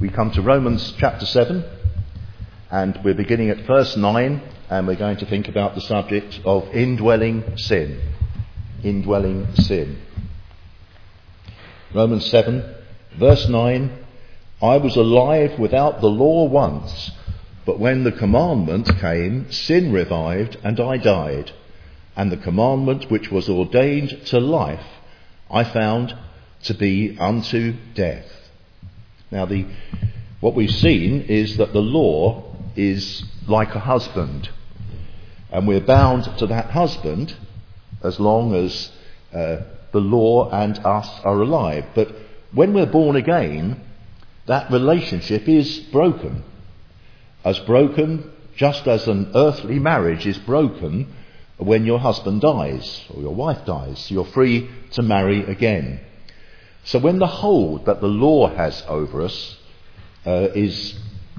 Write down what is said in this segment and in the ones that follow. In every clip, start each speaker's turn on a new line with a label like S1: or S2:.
S1: We come to Romans chapter 7, and we're beginning at verse 9, and we're going to think about the subject of indwelling sin. Indwelling sin. Romans 7, verse 9, I was alive without the law once, but when the commandment came, sin revived, and I died. And the commandment which was ordained to life, I found to be unto death. Now what we've seen is that the law is like a husband, and we're bound to that husband as long as the law and us are alive. But when we're born again, that relationship is broken. Just as an earthly marriage is broken when your husband dies or your wife dies. You're free to marry again. So when the hold that the law has over us is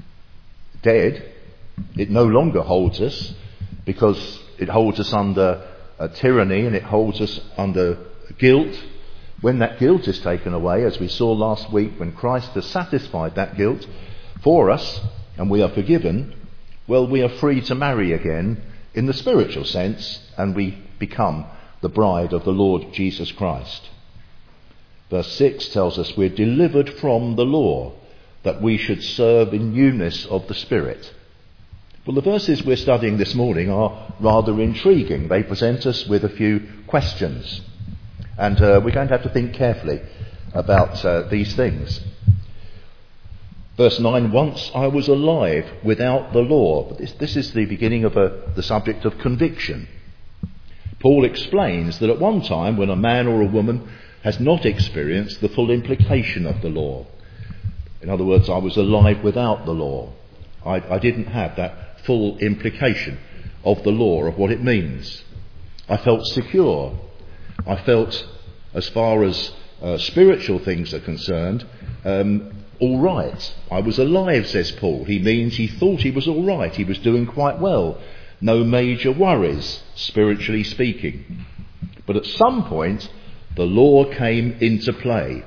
S1: dead, it no longer holds us, because it holds us under a tyranny and it holds us under guilt. When that guilt is taken away, as we saw last week, when Christ has satisfied that guilt for us and we are forgiven, well, we are free to marry again in the spiritual sense, and we become the bride of the Lord Jesus Christ. Verse 6 tells us we're delivered from the law, that we should serve in newness of the Spirit. Well, the verses we're studying this morning are rather intriguing. They present us with a few questions, and we're going to have to think carefully about these things. Verse 9, once I was alive without the law. But this is the beginning of the subject of conviction. Paul explains that at one time, when a man or a woman has not experienced the full implication of the law, in other words, I was alive without the law. I didn't have that full implication of the law, of what it means. I felt secure. I felt, as far as spiritual things are concerned, all right. I was alive, says Paul. He means he thought he was all right. He was doing quite well. No major worries, spiritually speaking. But at some point, the law came into play.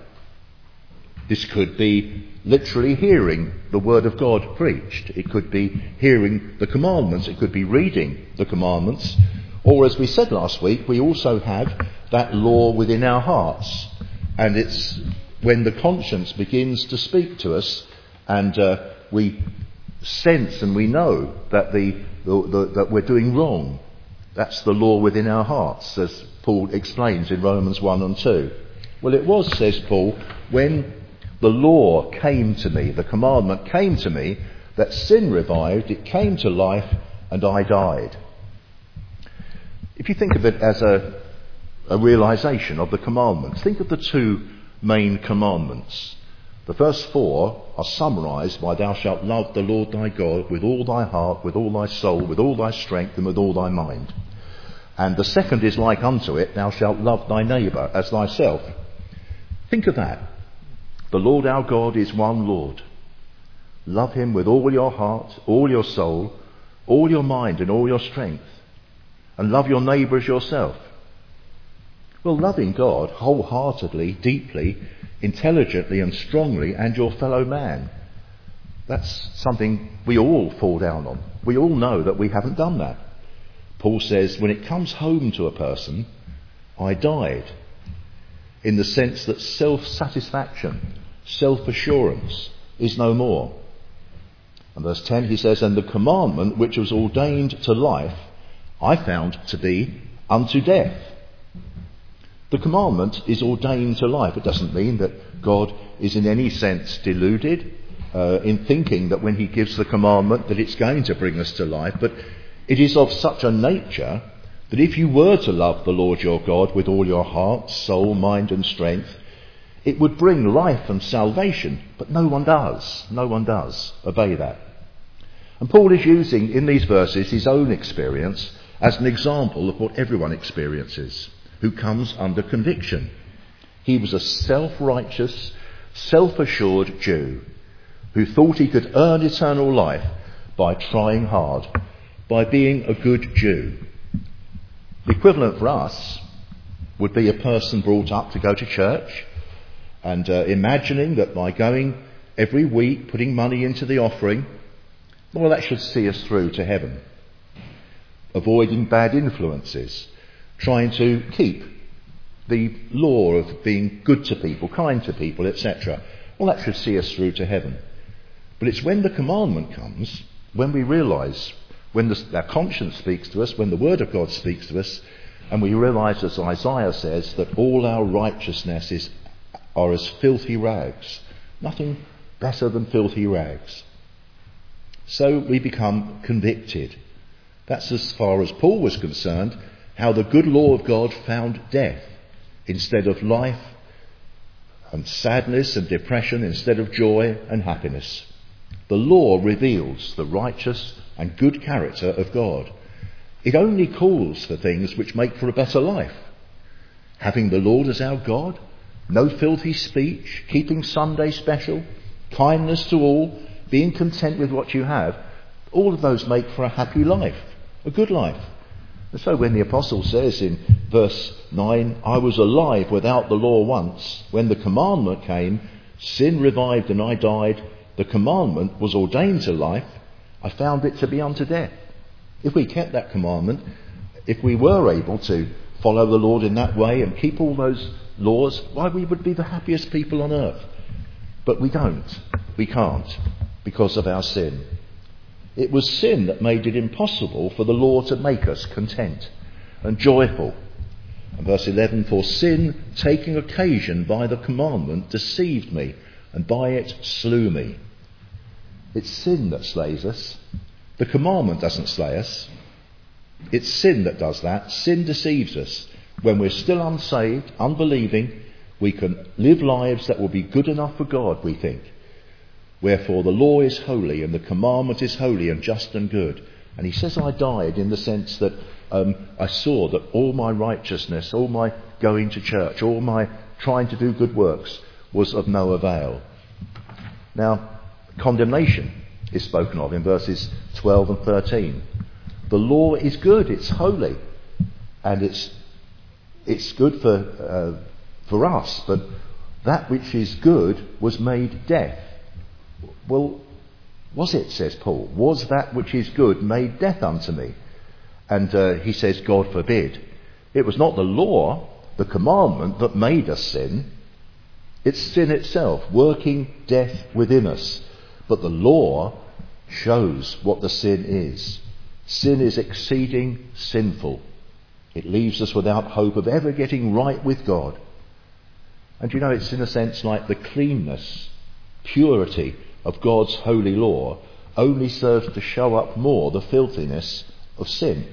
S1: This could be literally hearing the word of God preached. It could be hearing the commandments. It could be reading the commandments. Or, as we said last week, we also have that law within our hearts. And it's when the conscience begins to speak to us, and we sense and we know that that we're doing wrong. That's the law within our hearts, as Paul explains in Romans 1 and 2. Well, it was, says Paul, when the law came to me, the commandment came to me, that sin revived, it came to life, and I died. If you think of it as a realisation of the commandments, think of the two main commandments. The first four are summarised by thou shalt love the Lord thy God with all thy heart, with all thy soul, with all thy strength, and with all thy mind. And the second is like unto it, thou shalt love thy neighbour as thyself. Think of that. The Lord our God is one Lord. Love him with all your heart, all your soul, all your mind and all your strength. And love your neighbour as yourself. Well, loving God wholeheartedly, deeply, intelligently and strongly, and your fellow man, that's something we all fall down on. We all know that we haven't done that. Paul says, when it comes home to a person, I died, in the sense that self-satisfaction, self-assurance is no more. And verse 10 he says, and the commandment which was ordained to life, I found to be unto death. The commandment is ordained to life. It doesn't mean that God is in any sense deluded in thinking that when he gives the commandment that it's going to bring us to life, but it is of such a nature that if you were to love the Lord your God with all your heart, soul, mind and strength, it would bring life and salvation. But no one does. No one does obey that. And Paul is using in these verses his own experience as an example of what everyone experiences who comes under conviction. He was a self-righteous, self-assured Jew who thought he could earn eternal life by trying hard, by being a good Jew. The equivalent for us would be a person brought up to go to church and imagining that by going every week putting money into the offering, well, that should see us through to heaven. Avoiding bad influences, trying to keep the law of being good to people, kind to people, etc. Well, that should see us through to heaven. But it's when the commandment comes, when we realise, when our conscience speaks to us, when the Word of God speaks to us, and we realise, as Isaiah says, that all our righteousnesses are as filthy rags. Nothing better than filthy rags. So we become convicted. That's as far as Paul was concerned, how the good law of God found death instead of life, and sadness and depression instead of joy and happiness. The law reveals the righteous and good character of God. It only calls for things which make for a better life. Having the Lord as our God, no filthy speech, keeping Sunday special, kindness to all, being content with what you have, all of those make for a happy life, a good life. And so when the apostle says in verse 9, I was alive without the law once, when the commandment came, sin revived and I died, the commandment was ordained to life, I found it to be unto death. If we kept that commandment, if we were able to follow the Lord in that way and keep all those laws, why, we would be the happiest people on earth. But we don't. We can't, because of our sin. It was sin that made it impossible for the law to make us content and joyful. And verse 11, for sin, taking occasion by the commandment, deceived me, and by it slew me. It's sin that slays us. The commandment doesn't slay us. It's sin that does that. Sin deceives us. When we're still unsaved, unbelieving, we can live lives that will be good enough for God, we think. Wherefore the law is holy and the commandment is holy and just and good. And he says I died in the sense that I saw that all my righteousness, all my going to church, all my trying to do good works was of no avail. Now, condemnation is spoken of in verses 12 and 13. The law is good, it's holy, and it's good for us, but that which is good was made death. Well, was it, says Paul? Was that which is good made death unto me? And he says, God forbid. It was not the law, the commandment, that made us sin. It's sin itself, working death within us. But the law shows what the sin is. Sin is exceeding sinful. It leaves us without hope of ever getting right with God. And you know, it's in a sense like the cleanness, purity of God's holy law only serves to show up more the filthiness of sin.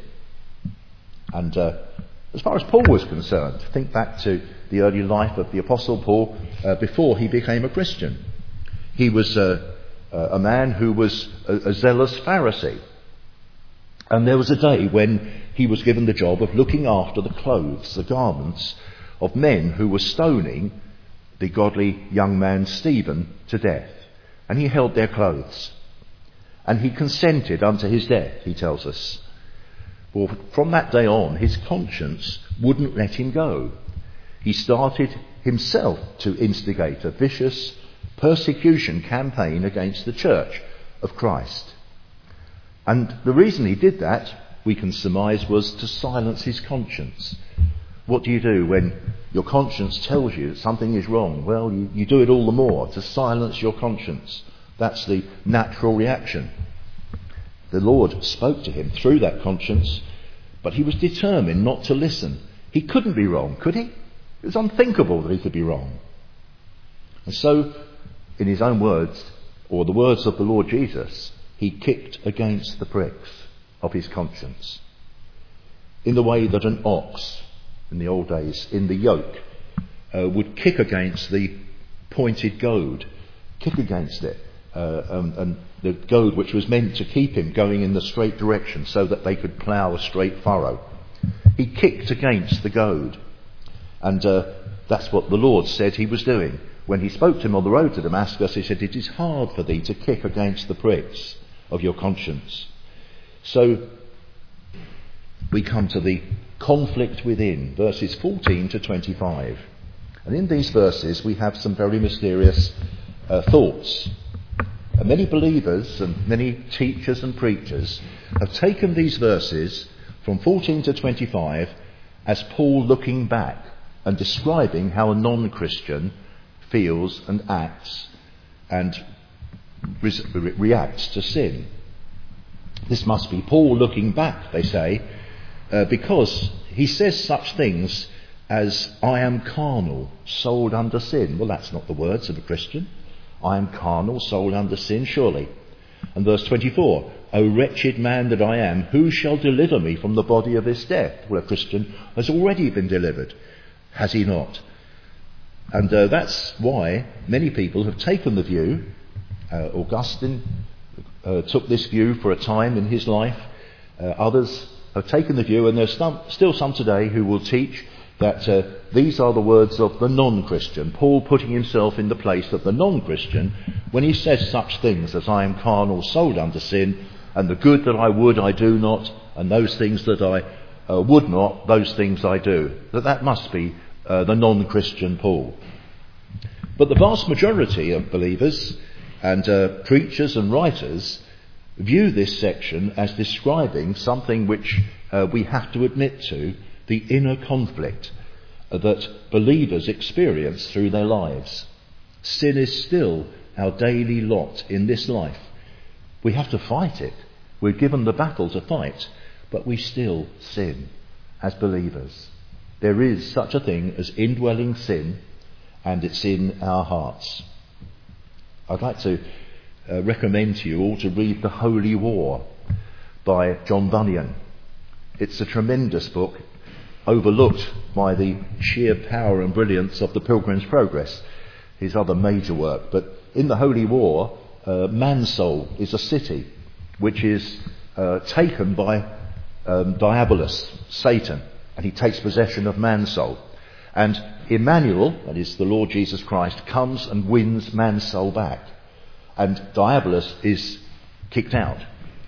S1: And as far as Paul was concerned, think back to the early life of the Apostle Paul before he became a Christian. He was a man who was a zealous Pharisee. And there was a day when he was given the job of looking after the clothes, the garments of men who were stoning the godly young man Stephen to death. And he held their clothes. And he consented unto his death, he tells us. Well, from that day on, his conscience wouldn't let him go. He started himself to instigate a vicious persecution campaign against the church of Christ. And the reason he did that, we can surmise, was to silence his conscience. What do you do when your conscience tells you that something is wrong? Well, you do it all the more to silence your conscience. That's the natural reaction. The Lord spoke to him through that conscience, but he was determined not to listen. He couldn't be wrong, could he? It was unthinkable that he could be wrong. And so, in his own words, or the words of the Lord Jesus, he kicked against the pricks of his conscience. In the way that an ox, in the old days, in the yoke, would kick against the pointed goad, kick against it, and the goad which was meant to keep him going in the straight direction so that they could plough a straight furrow. He kicked against the goad. And that's what the Lord said he was doing. When he spoke to him on the road to Damascus, he said, it is hard for thee to kick against the pricks of your conscience. So we come to the conflict within, verses 14 to 25. And in these verses we have some very mysterious thoughts. And many believers and many teachers and preachers have taken these verses from 14 to 25 as Paul looking back and describing how a non-Christian feels and acts and reacts to sin. This must be Paul looking back, they say, because he says such things as, I am carnal, sold under sin. Well, that's not the words of a Christian. I am carnal, sold under sin, surely. And verse 24, O wretched man that I am, who shall deliver me from the body of this death? Well, a Christian has already been delivered, has he not? And that's why many people have taken the view, Augustine took this view for a time in his life, others have taken the view, and there's still some today who will teach that these are the words of the non-Christian, Paul putting himself in the place of the non-Christian when he says such things as, I am carnal, sold under sin, and the good that I would I do not, and those things that I would not, those things I do. That must be the non-Christian Paul. But the vast majority of believers and preachers and writers view this section as describing something which we have to admit to, the inner conflict that believers experience through their lives. Sin is still our daily lot in this life. We have to fight it. We're given the battle to fight, but we still sin as believers. There is such a thing as indwelling sin, and it's in our hearts. I'd like to recommend to you all to read The Holy War by John Bunyan. It's a tremendous book, overlooked by the sheer power and brilliance of The Pilgrim's Progress, his other major work. But in The Holy War, Mansoul is a city which is taken by Diabolus, Satan, and he takes possession of Mansoul. And Emmanuel, that is the Lord Jesus Christ, comes and wins Mansoul back. And Diabolus is kicked out.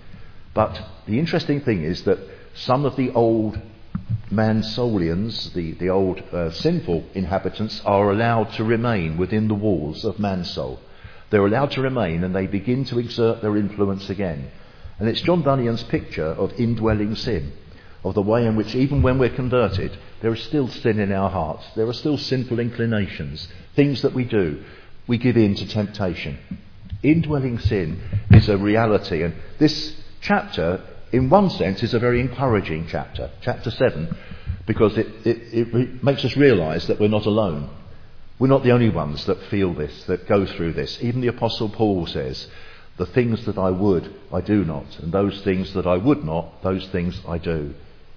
S1: But the interesting thing is that some of the old Mansoulians, the old sinful inhabitants, are allowed to remain within the walls of Mansoul. They're allowed to remain, and they begin to exert their influence again. And it's John Bunyan's picture of indwelling sin, of the way in which even when we're converted, there is still sin in our hearts. There are still sinful inclinations, things that we do. We give in to temptation. Indwelling sin is a reality, and this chapter, in one sense, is a very encouraging chapter, chapter 7, because it makes us realise that we're not alone. We're not the only ones that feel this, that go through this. Even the Apostle Paul says, the things that I would, I do not, and those things that I would not, those things I do.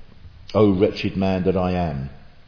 S1: O wretched man that I am.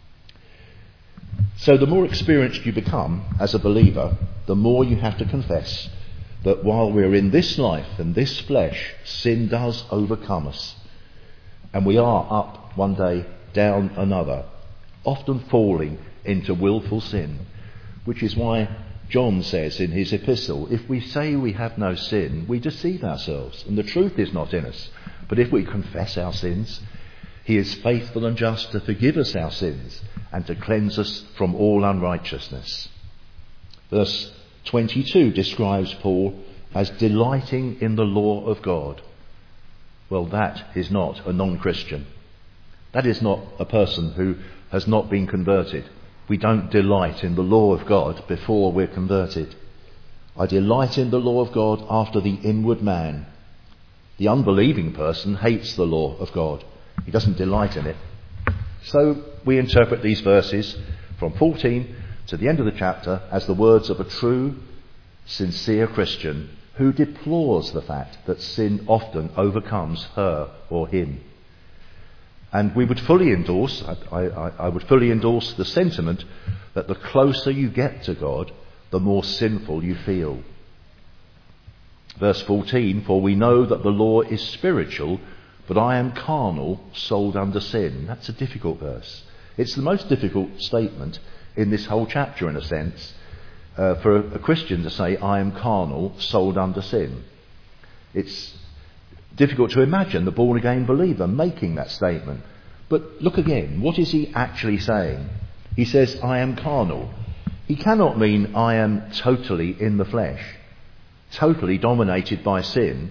S1: So the more experienced you become as a believer, the more you have to confess that while we're in this life and this flesh, sin does overcome us. And we are up one day, down another, often falling into willful sin, which is why John says in his epistle, if we say we have no sin, we deceive ourselves, and the truth is not in us. But if we confess our sins, he is faithful and just to forgive us our sins and to cleanse us from all unrighteousness. Verse 22 describes Paul as delighting in the law of God. Well, that is not a non-Christian. That is not a person who has not been converted. We don't delight in the law of God before we're converted. I delight in the law of God after the inward man. The unbelieving person hates the law of God. He doesn't delight in it. So we interpret these verses from 14 to the end of the chapter as the words of a true, sincere Christian who deplores the fact that sin often overcomes her or him. And we would fully endorse, I would fully endorse the sentiment that the closer you get to God, the more sinful you feel. Verse 14, for we know that the law is spiritual, but I am carnal, sold under sin. That's a difficult verse. It's the most difficult statement in this whole chapter, in a sense, for a Christian to say, I am carnal, sold under sin. It's difficult to imagine the born-again believer making that statement. But look again, what is he actually saying? He says, I am carnal. He cannot mean I am totally in the flesh, totally dominated by sin.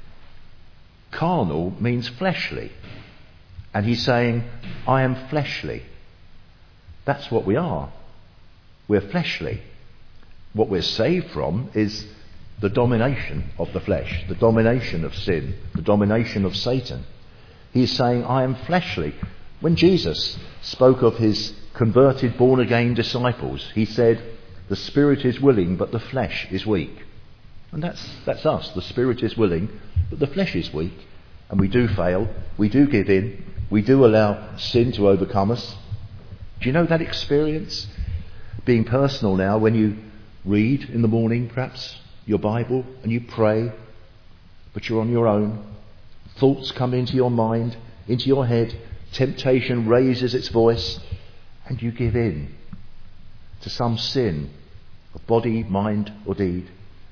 S1: Carnal means fleshly. And he's saying, I am fleshly. That's what we are. We're fleshly. What we're saved from is the domination of the flesh, the domination of sin, the domination of Satan. He's saying, I am fleshly. When Jesus spoke of his converted, born-again disciples, he said, the spirit is willing, but the flesh is weak. And that's us. The spirit is willing, but the flesh is weak. And we do fail. We do give in. We do allow sin to overcome us. Do you know that experience? Being personal now, when you read in the morning, perhaps, your Bible, and you pray, but you're on your own. Thoughts come into your mind, into your head. Temptation raises its voice, and you give in to some sin of body, mind, or deed.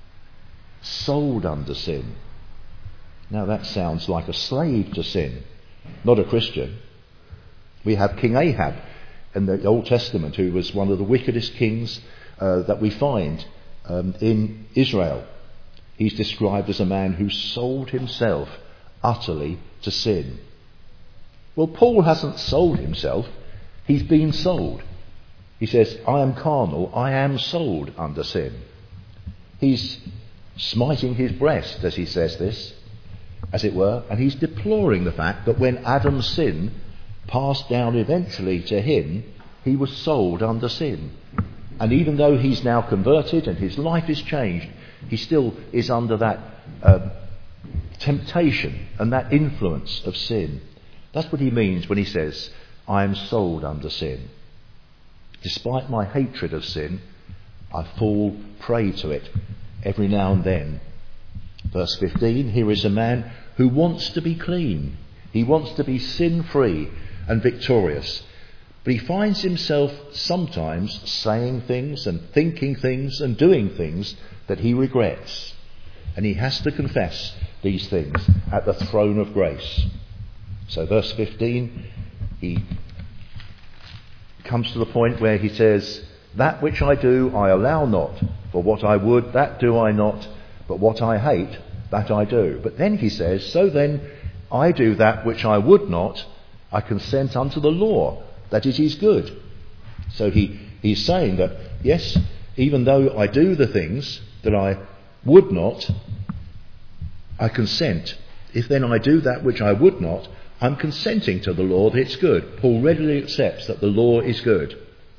S1: Sold under sin. Now that sounds like a slave to sin, not a Christian. We have King Ahab in the Old Testament, who was one of the wickedest kings that we find in Israel. He's described as a man who sold himself utterly to sin. Well, Paul hasn't sold himself. He's been sold. He says, I am carnal, I am sold under sin. He's smiting his breast as he says this, as it were, and he's deploring the fact that when Adam's sin passed down eventually to him, he was sold under sin. And even though he's now converted and his life is changed, he still is under that temptation and that influence of sin. That's what he means when he says, I am sold under sin. Despite my hatred of sin, I fall prey to it every now and then. Verse 15, here is a man who wants to be clean. He wants to be sin-free and victorious. But he finds himself sometimes saying things and thinking things and doing things that he regrets. And he has to confess these things at the throne of grace. So verse 15, he comes to the point where he says, that which I do I allow not, for what I would that do I not, but what I hate that I do. But then he says, so then I do that which I would not, I consent unto the law, that it is good. So he's saying that, yes, even though I do the things that I would not, I consent. If then I do that which I would not, I'm consenting to the law that it's good. Paul readily accepts that the law is good.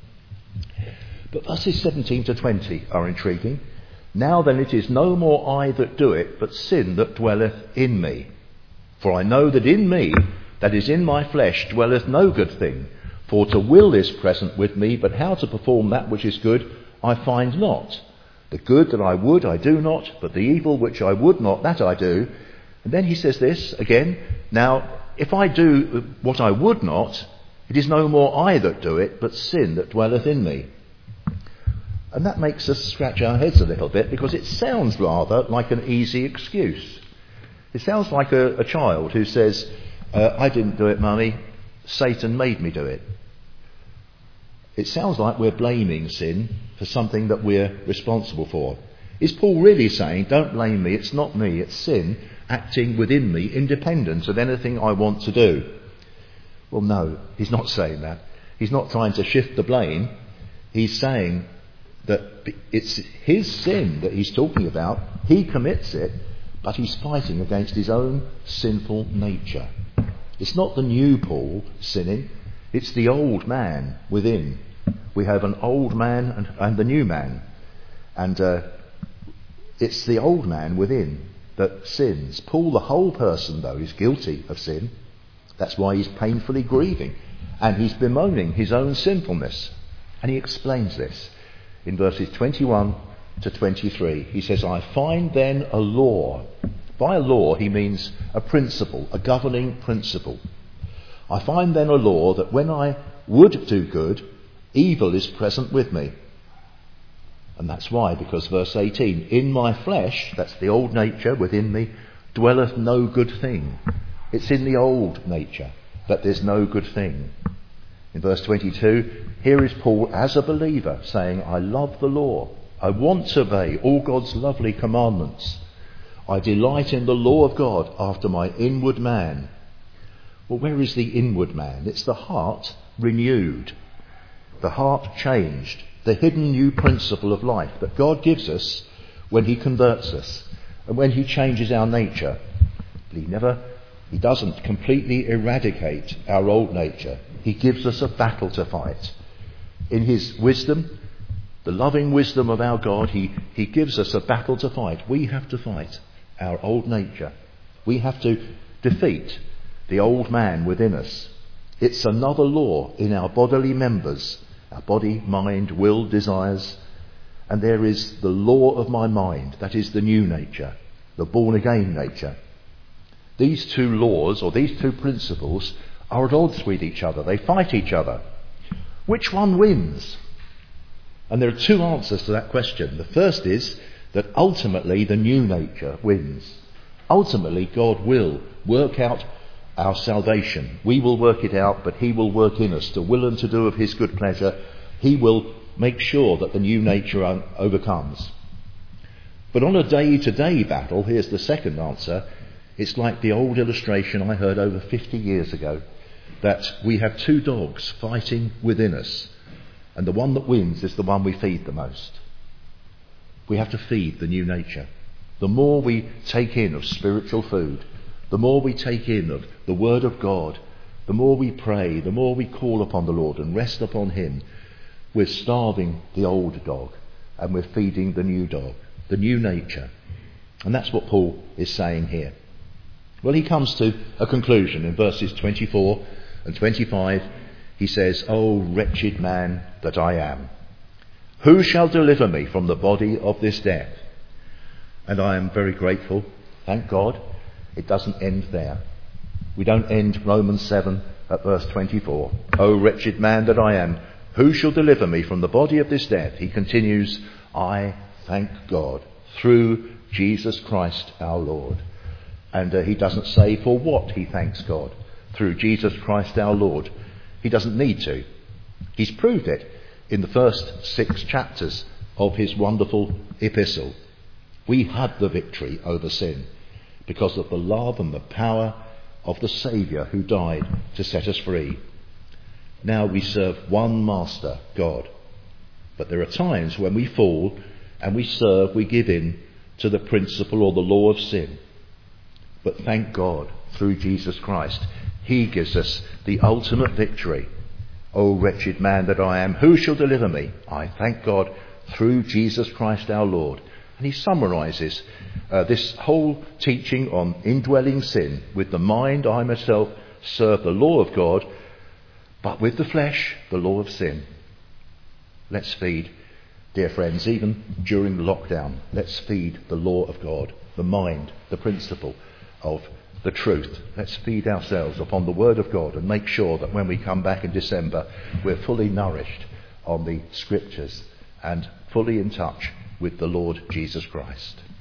S1: But verses 17 to 20 are intriguing. Now then it is no more I that do it, but sin that dwelleth in me. For I know that in me, that is in my flesh, dwelleth no good thing. For to will is present with me, but how to perform that which is good I find not. The good that I would I do not, but the evil which I would not, that I do. And then he says this again, now if I do what I would not, it is no more I that do it, but sin that dwelleth in me. And that makes us scratch our heads a little bit, because it sounds rather like an easy excuse. It sounds like a child who says, I didn't do it, Mummy, Satan made me do it. It sounds like we're blaming sin for something that we're responsible for. Is Paul really saying, don't blame me, it's not me, it's sin acting within me, independent of anything I want to do? Well, no, he's not saying that. He's not trying to shift the blame. He's saying that it's his sin that he's talking about. He commits it, but he's fighting against his own sinful nature. It's not the new Paul sinning, it's the old man within. We have an old man and the new man. And it's the old man within that sins. Paul, the whole person, though, is guilty of sin. That's why he's painfully grieving. And he's bemoaning his own sinfulness. And he explains this in verses 21 to 23. He says, I find then a law. By a law, he means a principle, a governing principle. I find then a law that when I would do good, evil is present with me. And that's why, because verse 18, in my flesh, that's the old nature within me, dwelleth no good thing. It's in the old nature that there's no good thing. In verse 22, here is Paul as a believer saying, I love the law. I want to obey all God's lovely commandments. I delight in the law of God after my inward man. Well, where is the inward man? It's the heart renewed, the heart changed, the hidden new principle of life that God gives us when he converts us and when he changes our nature. But he doesn't completely eradicate our old nature. He gives us a battle to fight. In his wisdom, the loving wisdom of our God, he gives us a battle to fight. We have to fight our old nature. We have to defeat the old man within us. It's another law in our bodily members, our body, mind, will, desires. And there is the law of my mind, that is the new nature, the born again nature. These two laws, or these two principles, are at odds with each other. They fight each other. Which one wins? And there are two answers to that question. The first is that ultimately the new nature wins. Ultimately God will work out our salvation. We will work it out, but he will work in us to will and to do of his good pleasure. He will make sure that the new nature overcomes. But on a day-to-day battle, here's the second answer. It's like the old illustration I heard over 50 years ago, that we have two dogs fighting within us, and the one that wins is the one we feed the most. We have to feed the new nature. The more we take in of spiritual food, the more we take in of the Word of God, the more we pray, the more we call upon the Lord and rest upon him, we're starving the old dog and we're feeding the new dog, the new nature. And that's what Paul is saying here. Well, he comes to a conclusion in verses 24 and 25. He says, "O wretched man that I am, who shall deliver me from the body of this death?" And I am very grateful, thank God, it doesn't end there. We don't end Romans 7 at verse 24. "O wretched man that I am, who shall deliver me from the body of this death?" He continues, "I thank God through Jesus Christ our Lord." And he doesn't say for what he thanks God through Jesus Christ our Lord. He doesn't need to. He's proved it in the first 6 chapters of his wonderful epistle. We had the victory over sin because of the love and the power of the Saviour who died to set us free. Now we serve one master, God. But there are times when we fall and we give in to the principle or the law of sin. But thank God, through Jesus Christ, he gives us the ultimate victory. "O wretched man that I am, who shall deliver me? I thank God through Jesus Christ our Lord." And he summarises this whole teaching on indwelling sin with the mind. I myself serve the law of God, but with the flesh, the law of sin. Let's feed, dear friends, even during the lockdown, let's feed the law of God, the mind, the principle of the truth. Let's feed ourselves upon the Word of God and make sure that when we come back in December, we're fully nourished on the Scriptures and fully in touch with the Lord Jesus Christ.